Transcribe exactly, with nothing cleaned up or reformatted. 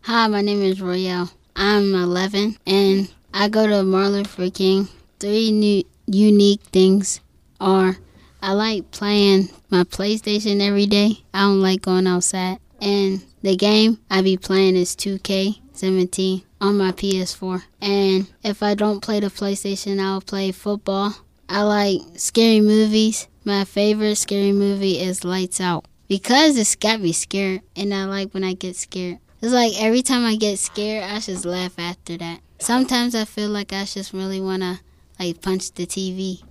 Hi, my name is Royale. I'm eleven, and I go to Martin Luther King. Three new unique things are I like playing my PlayStation every day. I don't like going outside. And the game I be playing is two K seventeen on my P S four. And if I don't play the PlayStation, I'll play football. I like scary movies. My favorite scary movie is Lights Out because it's got me scared, and I like when I get scared. It's like every time I get scared, I just laugh after that. Sometimes I feel like I just really want to like punch the T V.